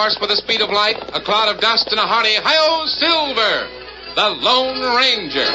horse with the speed of light, a cloud of dust, and a hearty hi-yo Silver, the Lone Ranger.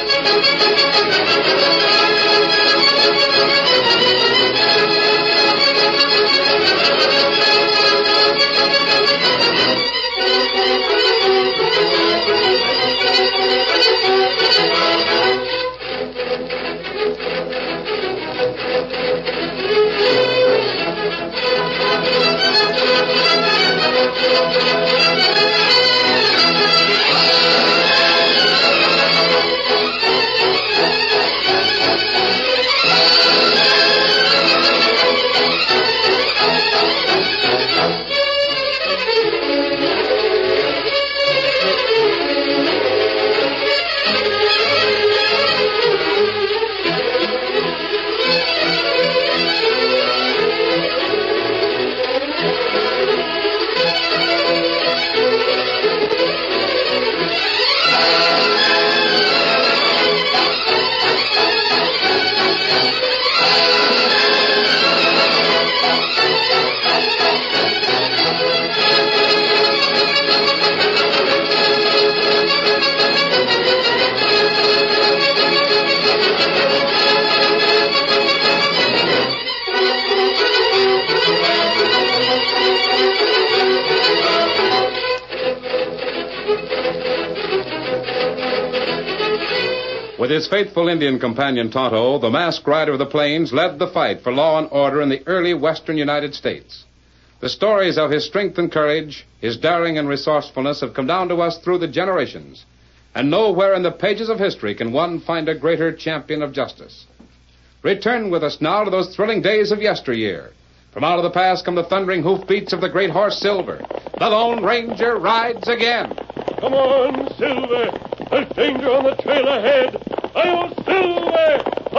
With his faithful Indian companion Tonto, the masked rider of the plains led the fight for law and order in the early western United States. The stories of his strength and courage, his daring and resourcefulness have come down to us through the generations. And nowhere in the pages of history can one find a greater champion of justice. Return with us now to those thrilling days of yesteryear. From out of the past come the thundering hoofbeats of the great horse Silver. The Lone Ranger rides again. Come on, Silver. There's danger on the trail ahead. Hi-yo, Silver!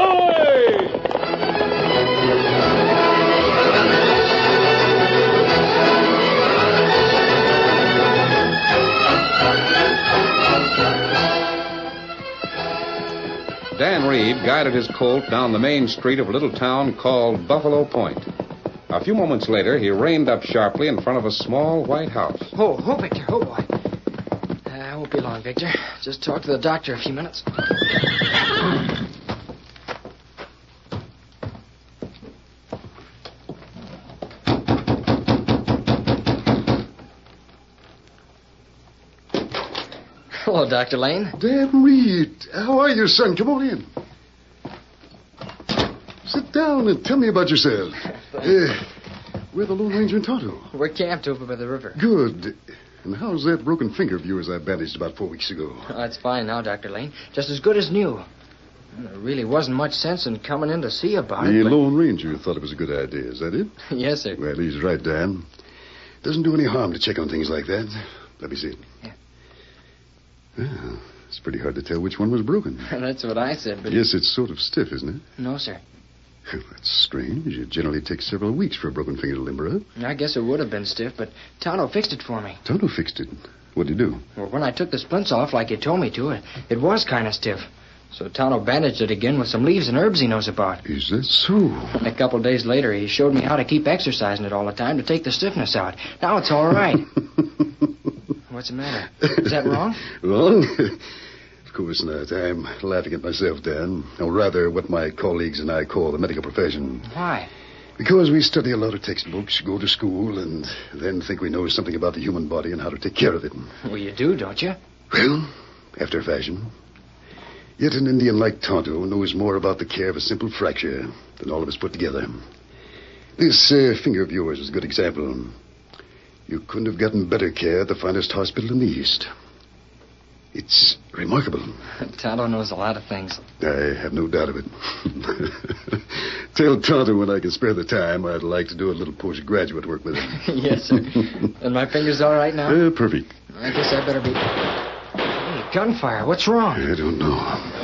Hi! Dan Reed guided his colt down the main street of a little town called Buffalo Point. A few moments later, he reined up sharply in front of a small white house. Oh, Victor. Oh, boy. I won't be long, Victor. Just talk to the doctor a few minutes. Hello, Dr. Lane. Dan Reed. How are you, son? Come on in. Sit down and tell me about yourself. We're the Lone Ranger and Tonto. We're camped over by the river. Good. And how's that broken finger of yours I bandaged about 4 weeks ago? Oh, it's fine now, Dr. Lane. Just as good as new. There really wasn't much sense in coming in to see about it. The but... Lone Ranger thought it was a good idea. Is that it? Yes, sir. Well, he's right, Dan. Doesn't do any harm to check on things like that. Let me see it. Yeah. Well, it's pretty hard to tell which one was broken. That's what I said, but... Yes, it's sort of stiff, isn't it? No, sir. That's strange. It generally takes several weeks for a broken finger to limber up. I guess it would have been stiff, but Tonto fixed it for me. Tonto fixed it? What'd he do? Well, when I took the splints off like you told me to, it was kind of stiff. So Tonto bandaged it again with some leaves and herbs he knows about. Is that so? And a couple days later, he showed me how to keep exercising it all the time to take the stiffness out. Now it's all right. What's the matter? Is that wrong? Wrong? Of course not. I'm laughing at myself, Dan. Or rather, what my colleagues and I call the medical profession. Why? Because we study a lot of textbooks, go to school, and then think we know something about the human body and how to take care of it. Well, you do, don't you? Well, after a fashion. Yet an Indian like Tonto knows more about the care of a simple fracture than all of us put together. This finger of yours is a good example. You couldn't have gotten better care at the finest hospital in the East. It's remarkable. Tonto knows a lot of things. I have no doubt of it. Tell Tonto when I can spare the time I'd like to do a little postgraduate work with him. Yes, sir. And my finger's all right now? Perfect. I guess I better be... Hey, gunfire. What's wrong? I don't know.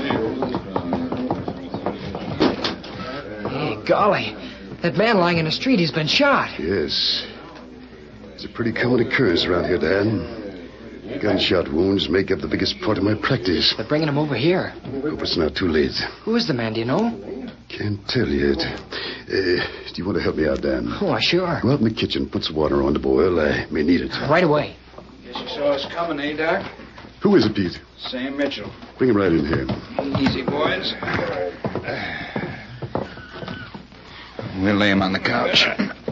Hey, golly. That man lying in the street, he's been shot. Yes. It's a pretty common occurrence around here, Dan. Gunshot wounds make up the biggest part of my practice. They're bringing him over here. Hope it's not too late. Who is the man, do you know? Can't tell yet. Do you want to help me out, Dan? Oh, sure. Go out in the kitchen, put some water on to boil. I may need it. Right away. Guess you saw us coming, eh, Doc? Who is it, Pete? Sam Mitchell. Bring him right in here. Easy, boys. We'll lay him on the couch.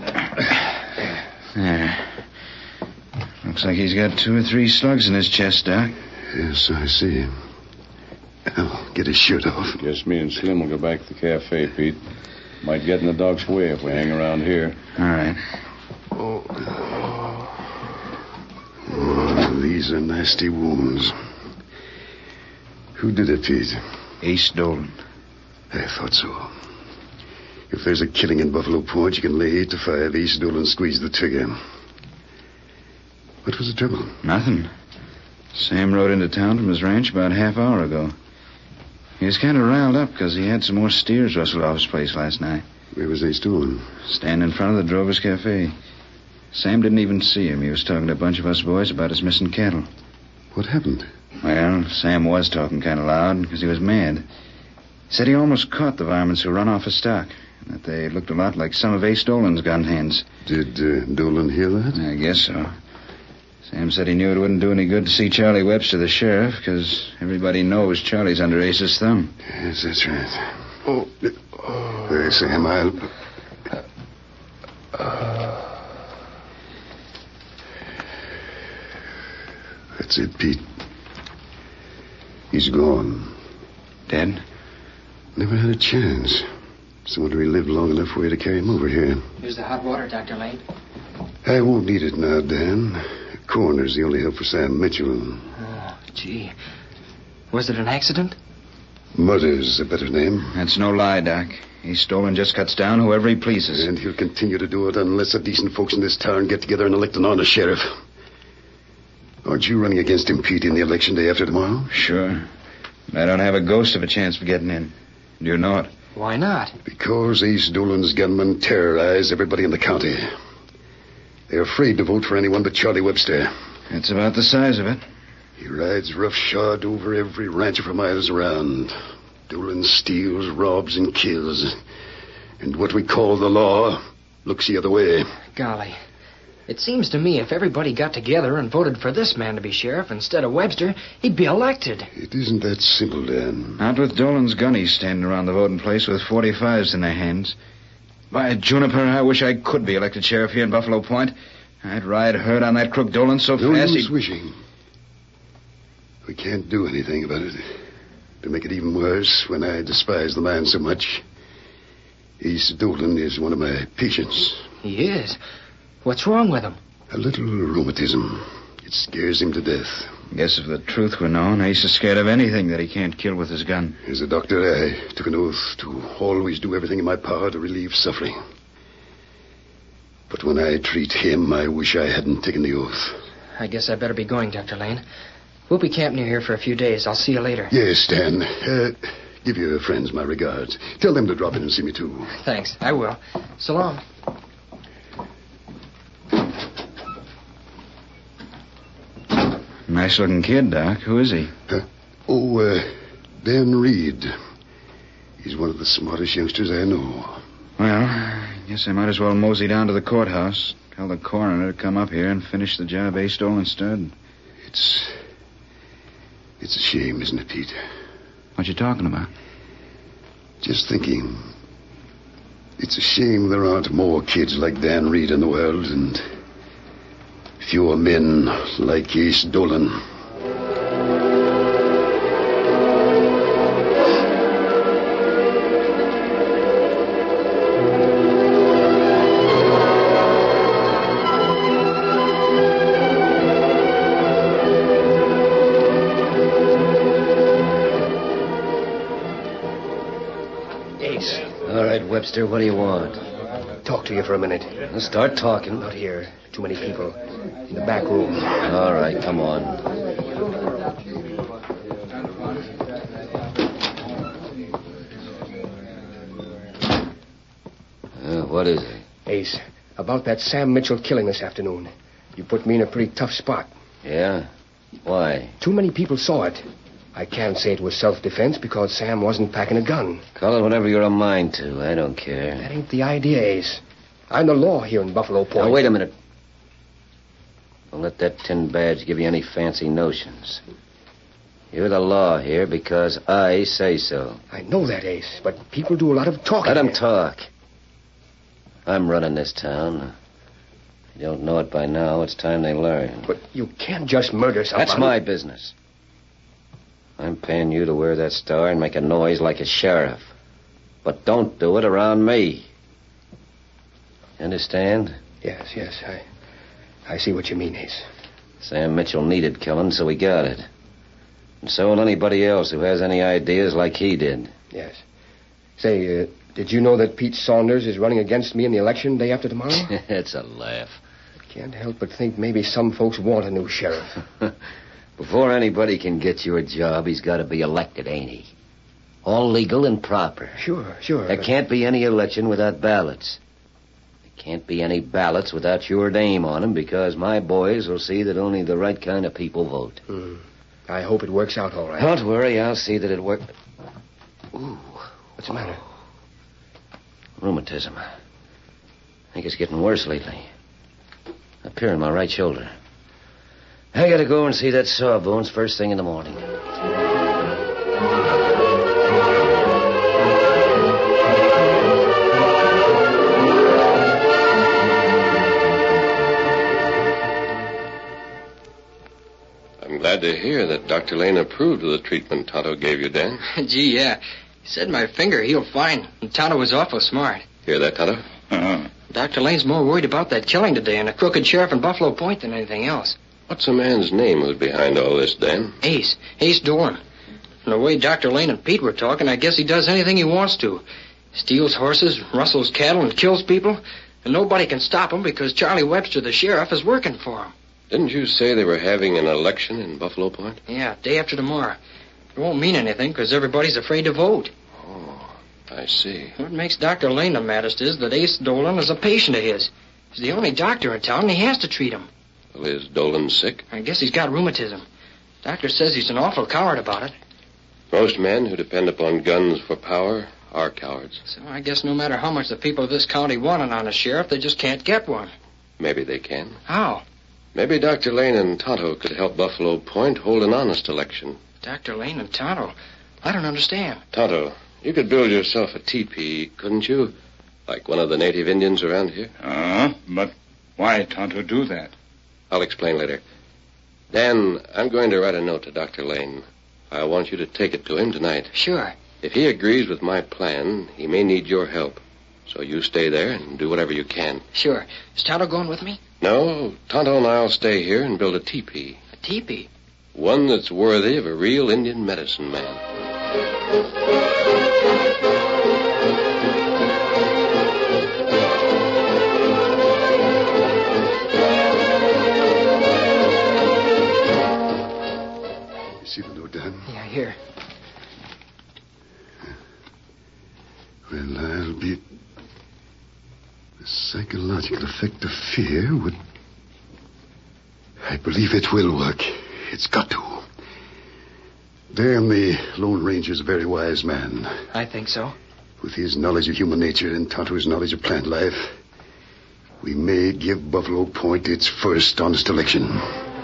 There. Looks like he's got 2 or 3 slugs in his chest, Doc. Yes, I see. I'll get his shirt off. Guess me and Slim will go back to the cafe, Pete. Might get in the dog's way if we hang around here. All right. Oh, these are nasty wounds. Who did it, Pete? Ace Dolan. I thought so. If there's a killing in Buffalo Point, you can lay 8 to 5. Ace Dolan squeezed the trigger. What was the trouble? Nothing. Sam rode into town from his ranch about a half hour ago. He was kind of riled up because he had some more steers rustled off his place last night. Where was Ace Dolan? Standing in front of the Drover's Cafe. Sam didn't even see him. He was talking to a bunch of us boys about his missing cattle. What happened? Well, Sam was talking kind of loud because he was mad. He said he almost caught the varmints who run off his stock, and that they looked a lot like some of Ace Dolan's gun hands. Did Dolan hear that? I guess so. Sam said he knew it wouldn't do any good to see Charlie Webster, the sheriff, because everybody knows Charlie's under Ace's thumb. Yes, that's right. Oh. There, Sam, I'll... That's it, Pete. He's gone. Dead? Never had a chance. Someone lived long enough for you to carry him over here. Here's the hot water, Dr. Lane. I won't need it now, Dan. Coroner's the only help for Sam Mitchell. Oh, gee. Was it an accident? Murder's a better name. That's no lie, Doc. Ace Dolan just cuts down whoever he pleases. And he'll continue to do it unless the decent folks in this town get together and elect an honest sheriff. Aren't you running against him, Pete, in the election day after tomorrow? Sure. But I don't have a ghost of a chance of getting in. Do you know it? Why not? Because Ace Dolan's gunmen terrorize everybody in the county. They're afraid to vote for anyone but Charlie Webster. That's about the size of it. He rides roughshod over every rancher for miles around. Dolan steals, robs, and kills. And what we call the law looks the other way. Golly. It seems to me if everybody got together and voted for this man to be sheriff instead of Webster, he'd be elected. It isn't that simple, Dan. Not with Dolan's gunnies standing around the voting place with 45s in their hands. By Juniper, I wish I could be elected sheriff here in Buffalo Point. I'd ride herd on that crook Dolan so No fast use wishing. We can't do anything about it. To make it even worse, when I despise the man so much, Ace Dolan is one of my patients. He is. What's wrong with him? A little rheumatism. It scares him to death. Guess if the truth were known, Ace is scared of anything that he can't kill with his gun. As a doctor, I took an oath to always do everything in my power to relieve suffering. But when I treat him, I wish I hadn't taken the oath. I guess I better be going, Dr. Lane. We'll be camping here for a few days. I'll see you later. Yes, Dan. Give your friends my regards. Tell them to drop in and see me, too. Thanks. I will. So long. Nice-looking kid, Doc. Who is he? Dan Reed. He's one of the smartest youngsters I know. Well, I guess I might as well mosey down to the courthouse. Tell the coroner to come up here and finish the job Ace Dolan stud. It's a shame, isn't it, Pete? What you talking about? Just thinking. It's a shame there aren't more kids like Dan Reed in the world, and fewer men like Ace Dolan. Ace. All right, Webster, what do you want? Talk to you for a minute. Let's start talking. Not here. Too many people. In the back room. All right, come on. What is it? Ace, about that Sam Mitchell killing this afternoon. You put me in a pretty tough spot. Yeah? Why? Too many people saw it. I can't say it was self-defense because Sam wasn't packing a gun. Call it whatever you're a mind to. I don't care. That ain't the idea, Ace. I'm the law here in Buffalo Point. Now, wait a minute. Don't let that tin badge give you any fancy notions. You're the law here because I say so. I know that, Ace, but people do a lot of talking. Let them here. talk. I'm running this town. If you don't know it by now, it's time they learn. But you can't just murder somebody. That's my business. I'm paying you to wear that star and make a noise like a sheriff. But don't do it around me. Understand? Yes. I see what you mean, Ace. Sam Mitchell needed killing, so he got it. And so will anybody else who has any ideas like he did. Yes. Say, did you know that Pete Saunders is running against me in the election day after tomorrow? It's a laugh. I can't help but think maybe some folks want a new sheriff. Before anybody can get you a job, he's got to be elected, ain't he? All legal and proper. Sure. There can't be any election without ballots. There can't be any ballots without your name on them because my boys will see that only the right kind of people vote. I hope it works out all right. Don't worry, I'll see that it works. Ooh. What's the matter? Rheumatism. I think it's getting worse lately. Up here in my right shoulder. I gotta go and see that Sawbones first thing in the morning. I'm glad to hear that Dr. Lane approved of the treatment Tonto gave you, Dan. Gee, yeah. He said my finger healed fine, and Tonto was awful smart. Hear that, Tonto? Dr. Lane's more worried about that killing today and the crooked sheriff in Buffalo Point than anything else. What's the man's name who's behind all this, Dan? Ace Dolan. From the way Dr. Lane and Pete were talking, I guess he does anything he wants to. Steals horses, rustles cattle, and kills people. And nobody can stop him because Charlie Webster, the sheriff, is working for him. Didn't you say they were having an election in Buffalo Point? Yeah, day after tomorrow. It won't mean anything because everybody's afraid to vote. Oh, I see. What makes Dr. Lane the maddest is that Ace Dolan is a patient of his. He's the only doctor in town, and he has to treat him. Well, is Dolan sick? I guess he's got rheumatism. Doctor says he's an awful coward about it. Most men who depend upon guns for power are cowards. So I guess no matter how much the people of this county want an honest sheriff, they just can't get one. Maybe they can. How? Maybe Dr. Lane and Tonto could help Buffalo Point hold an honest election. Dr. Lane and Tonto? I don't understand. Tonto, you could build yourself a teepee, couldn't you? Like one of the native Indians around here? But why Tonto do that? I'll explain later. Dan, I'm going to write a note to Dr. Lane. I want you to take it to him tonight. Sure. If he agrees with my plan, he may need your help. So you stay there and do whatever you can. Sure. Is Tonto going with me? No, Tonto and I'll stay here and build a teepee. A teepee? One that's worthy of a real Indian medicine man. See the note, Dan? Yeah, here. Well, I'll be... The psychological effect of fear would... I believe it will work. It's got to. Dan, the Lone Ranger's a very wise man. I think so. With his knowledge of human nature and Tonto's knowledge of plant life, we may give Buffalo Point its first honest election.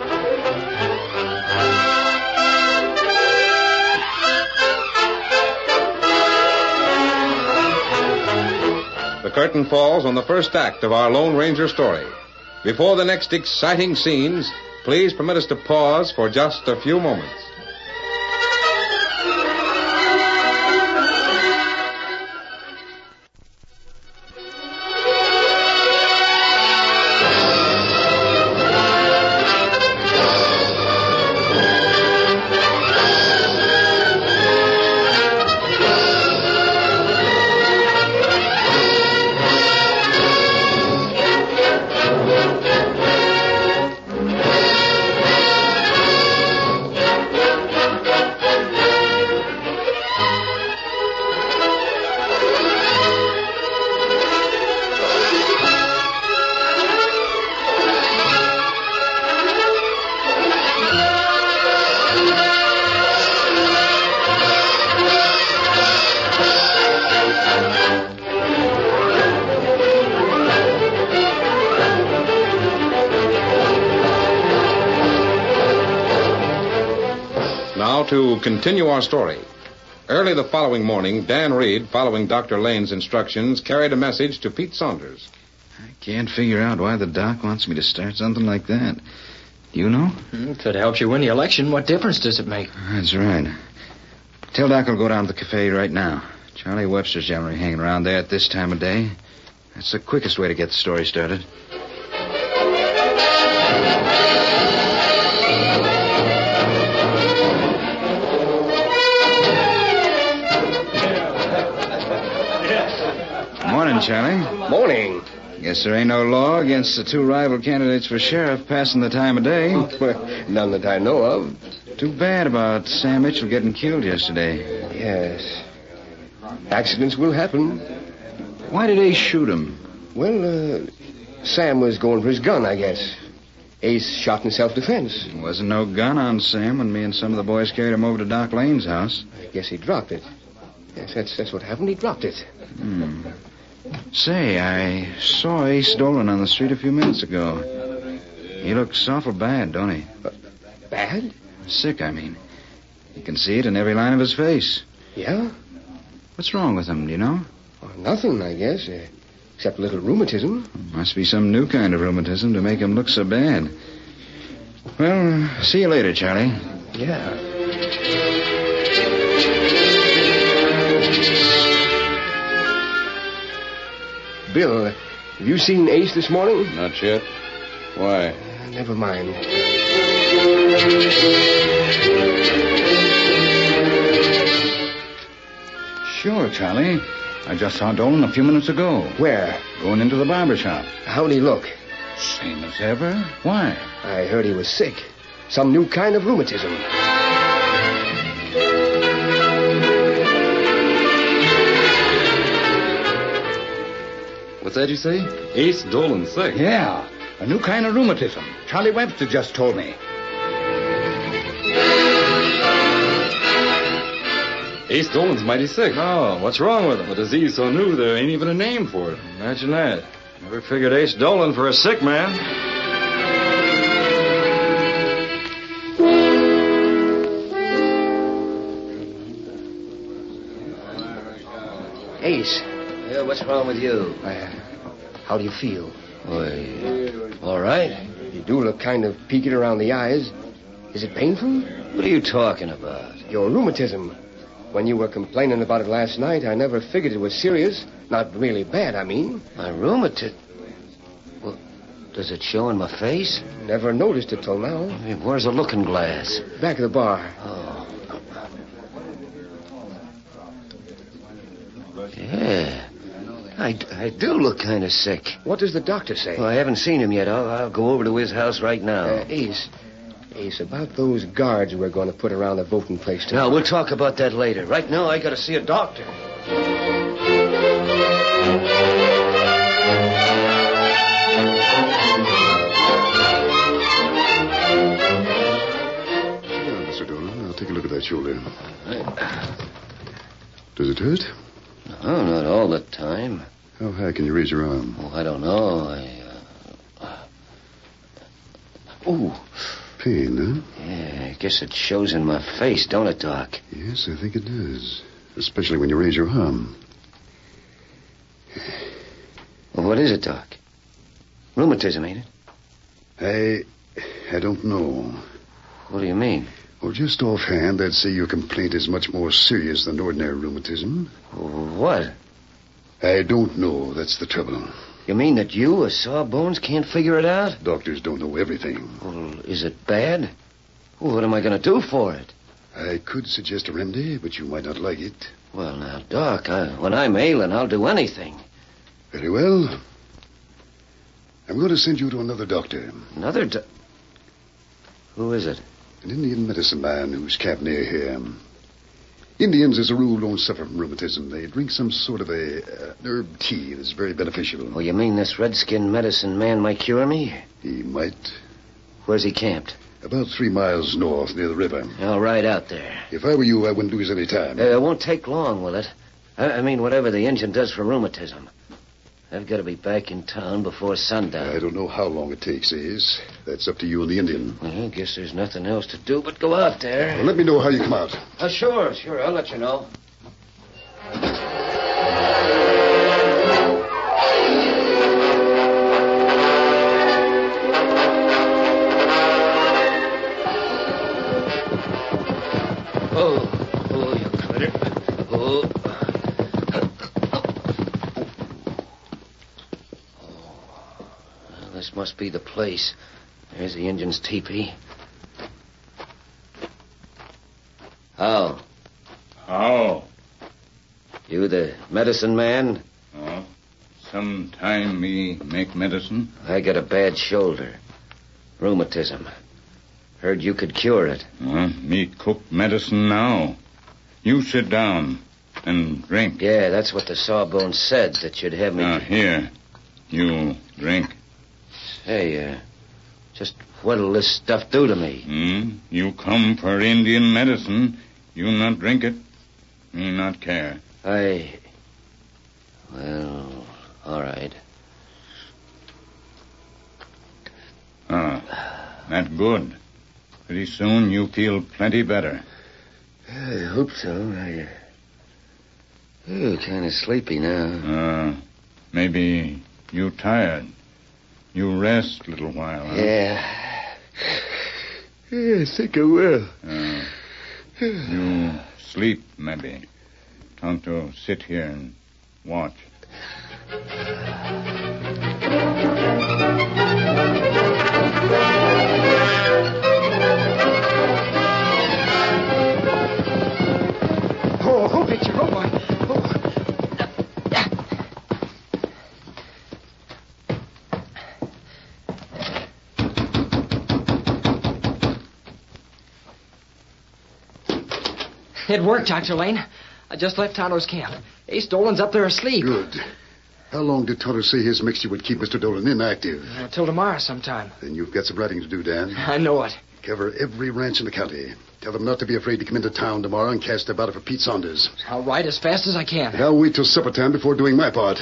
The curtain falls on the first act of our Lone Ranger story. Before the next exciting scenes, please permit us to pause for just a few moments. to continue our story. Early the following morning, Dan Reed, following Dr. Lane's instructions, carried a message to Pete Saunders. I can't figure out why the doc wants me to start something like that. Do you know? If it helps you win the election, what difference does it make? That's right. Tell Doc I'll go down to the cafe right now. Charlie Webster's generally hanging around there at this time of day. That's the quickest way to get the story started. Morning, Charlie. Morning. Guess there ain't no law against the two rival candidates for sheriff passing the time of day. None that I know of. Too bad about Sam Mitchell getting killed yesterday. Yes. Accidents will happen. Why did Ace shoot him? Well, Sam was going for his gun, I guess. Ace shot in self-defense. There wasn't no gun on Sam when me and some of the boys carried him over to Doc Lane's house. I guess he dropped it. Yes, that's what happened. He dropped it. Say, I saw Ace Dolan on the street a few minutes ago. He looks awful bad, don't he? Bad? Sick, I mean. You can see it in every line of his face. Yeah? What's wrong with him, do you know? Oh, nothing, I guess, except a little rheumatism. Must be some new kind of rheumatism to make him look so bad. Well, see you later, Charlie. Yeah. Bill, have you seen Ace this morning? Not yet. Why? Never mind. Sure, Charlie. I just saw Dolan a few minutes ago. Where? Going into the barber shop. How'd he look? Same as ever. Why? I heard he was sick. Some new kind of rheumatism. What's that you say? Ace Dolan sick. Yeah, a new kind of rheumatism. Charlie Webster just told me. Ace Dolan's mighty sick. Oh, what's wrong with him? A disease so new there ain't even a name for it. Imagine that. Never figured Ace Dolan for a sick man. Ace. Yeah, what's wrong with you? How do you feel? All right. You do look kind of peaked around the eyes. Is it painful? What are you talking about? Your rheumatism. When you were complaining about it last night, I never figured it was serious. Not really bad, I mean. My rheumatism? Well, does it show in my face? Never noticed it till now. Hey, where's the looking glass? Back of the bar. Oh. Yeah. I do look kind of sick. What does the doctor say? Well, I haven't seen him yet. I'll go over to his house right now. Ace, about those guards we're going to put around the voting place tonight. No, we'll talk about that later. Right now, I got to see a doctor. Mr. Dolan, I'll take a look at that shoulder. Does it hurt? No, not all the time. How high can you raise your arm? Oh, I don't know. Ooh. Pain, huh? Yeah, I guess it shows in my face, don't it, Doc? Yes, I think it does. Especially when you raise your arm. Well, what is it, Doc? Rheumatism, ain't it? I don't know. What do you mean? Well, just offhand, I'd say your complaint is much more serious than ordinary rheumatism. What? I don't know. That's the trouble. You mean that you, a sawbones, can't figure it out? Doctors don't know everything. Well, is it bad? Well, what am I going to do for it? I could suggest a remedy, but you might not like it. Well, now, Doc, when I'm ailing, I'll do anything. Very well. I'm going to send you to another doctor. Another Who is it? An Indian medicine man who's camped near here. Indians, as a rule, don't suffer from rheumatism. They drink some sort of a herb tea that's very beneficial. Oh, you mean this redskin medicine man might cure me? He might. Where's he camped? About 3 miles north, near the river. I'll ride out there. If I were you, I wouldn't lose any time. It won't take long, will it? I mean, whatever the Injun does for rheumatism. I've got to be back in town before sundown. I don't know how long it takes, Ace. That's up to you and the Indian. Well, I guess there's nothing else to do but go out there. Well, let me know how you come out. Sure. I'll let you know. Oh, you critter. Oh. Well, this must be the place. There's the Indian's teepee. How? You the medicine man? Oh, sometime me make medicine. I got a bad shoulder. Rheumatism. Heard you could cure it. Me cook medicine now. You sit down and drink. Yeah, that's what the sawbones said, that you'd have me... Here. You drink. Hey, just what'll this stuff do to me? You come for Indian medicine. You not drink it. Me not care. Well, all right. That good. Pretty soon you feel plenty better. I hope so. I'm kind of sleepy now. Maybe you tired. You rest a little while, huh? Yeah. I think I will. You sleep, maybe. Tonto, sit here and watch. Oh, Victor, oh, boy. It worked, Dr. Lane. I just left Tonto's camp. Ace Dolan's up there asleep. Good. How long did Tonto say his mixture would keep Mr. Dolan inactive? Till tomorrow sometime. Then you've got some writing to do, Dan. I know it. Cover every ranch in the county. Tell them not to be afraid to come into town tomorrow and cast their ballot for Pete Saunders. I'll write as fast as I can. And I'll wait till supper time before doing my part.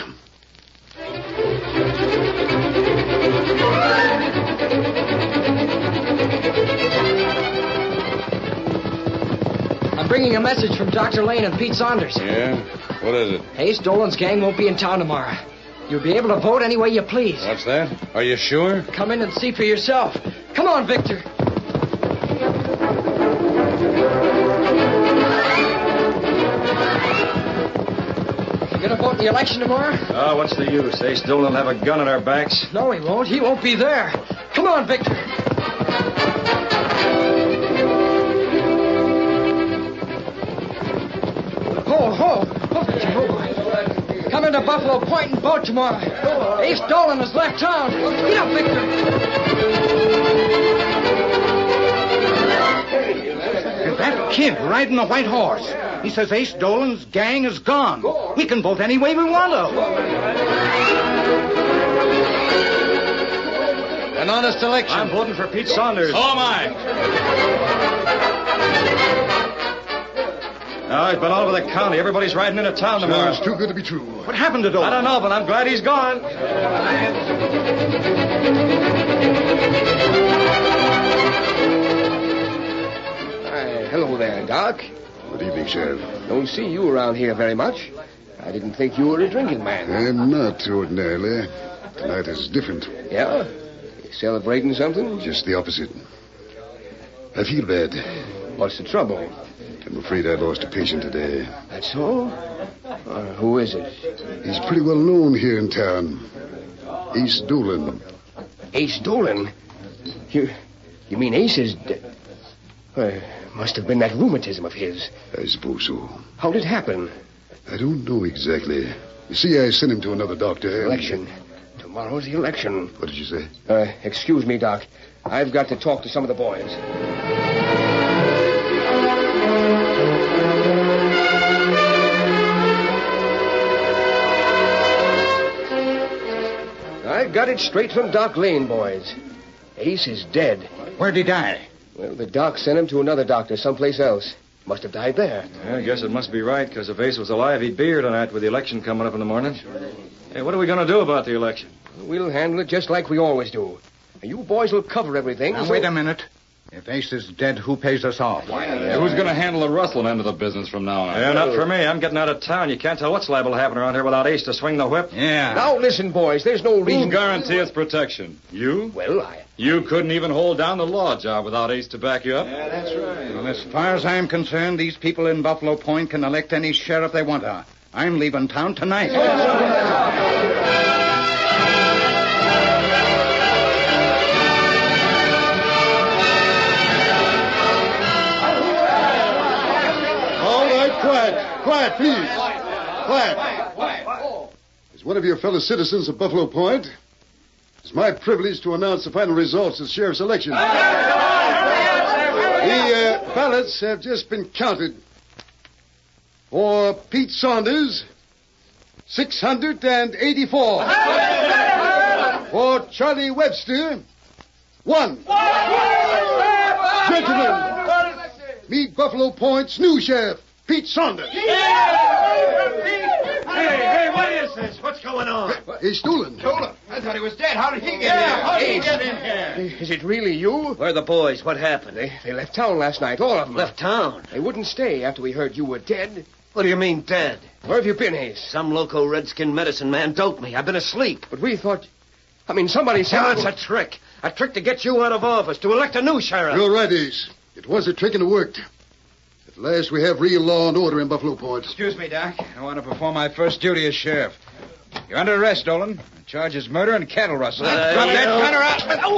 I'm bringing a message from Dr. Lane and Pete Saunders. Yeah? What is it? Ace Dolan's gang won't be in town tomorrow. You'll be able to vote any way you please. What's that? Are you sure? Come in and see for yourself. Come on, Victor. You gonna vote in the election tomorrow? Oh, what's the use? Ace Dolan will have a gun at our backs. No, he won't. He won't be there. Come on, Victor. Oh, Victor, come into Buffalo Point and vote tomorrow. Ace Dolan has left town. Get up, Victor. That kid riding the white horse. He says Ace Dolan's gang is gone. We can vote any way we want to. An honest election. I'm voting for Pete Saunders. So am I. Oh, he's been all over the county. Everybody's riding into town tomorrow. It's too good to be true. What happened to Dolan? I don't know, but I'm glad he's gone. Hello there, Doc. Good evening, Sheriff. Don't see you around here very much. I didn't think you were a drinking man. I'm not ordinarily. Tonight is different. Yeah? You celebrating something? Just the opposite. I feel bad. What's the trouble? I'm afraid I lost a patient today. That's so? Who is it? He's pretty well known here in town. Ace Dolan. Ace Dolan? You mean Ace is... must have been that rheumatism of his. I suppose so. How did it happen? I don't know exactly. You see, I sent him to another doctor. Election. Tomorrow's the election. What did you say? Excuse me, Doc. I've got to talk to some of the boys. I got it straight from Doc Lane, boys. Ace is dead. Where'd he die? Well, the doc sent him to another doctor someplace else. Must have died there. Yeah, I guess it must be right, because if Ace was alive, he'd be here tonight with the election coming up in the morning. Hey, what are we going to do about the election? We'll handle it just like we always do. You boys will cover everything. Now, wait a minute. If Ace is dead, who pays us off? Who's going to handle the rustling end of the business from now on? Yeah, not for me. I'm getting out of town. You can't tell what's liable to happen around here without Ace to swing the whip. Yeah. Now, listen, boys. There's no reason... Who'll guarantee its protection? You? Well, You couldn't even hold down the law job without Ace to back you up? Yeah, that's right. Well, as far as I'm concerned, these people in Buffalo Point can elect any sheriff they want to. I'm leaving town tonight. Quiet, please. Quiet. As one of your fellow citizens of Buffalo Point, it's my privilege to announce the final results of the sheriff's election. The ballots have just been counted. For Pete Saunders, 684. For Charlie Webster, 1. Gentlemen, meet Buffalo Point's new sheriff, Pete Saunders. Hey, what is this? What's going on? He's stolen. Stolen? I thought he was dead. How did he get here? How did he get in here? Is it really you? Where are the boys? What happened? They left town last night, all of them. Left town? They wouldn't stay after we heard you were dead. What do you mean, dead? Where have you been, Ace? Some local redskin medicine man doped me. I've been asleep. But we thought... somebody said... Oh, it's a trick. A trick to get you out of office, to elect a new sheriff. You're right, Ace. It was a trick and it worked. At last, we have real law and order in Buffalo Point. Excuse me, Doc. I want to perform my first duty as sheriff. You're under arrest, Dolan. The charge is murder and cattle rustling. Drop that gun or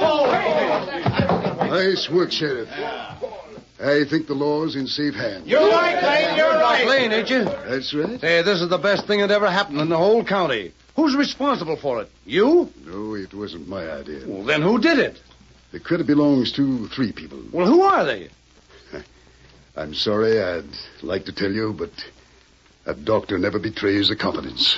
Nice work, Sheriff. I think the law's in safe hands. You're right, Lane. You're right. Lane, ain't you? That's right. Hey, this is the best thing that ever happened in the whole county. Who's responsible for it? You? No, it wasn't my idea. Well, then who did it? The credit belongs to 3 people. Well, who are they? I'm sorry, I'd like to tell you, but a doctor never betrays the confidence.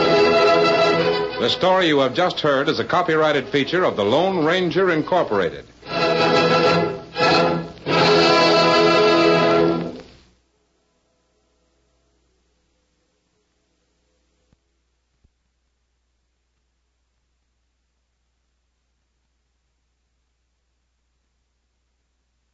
The story you have just heard is a copyrighted feature of the Lone Ranger Incorporated.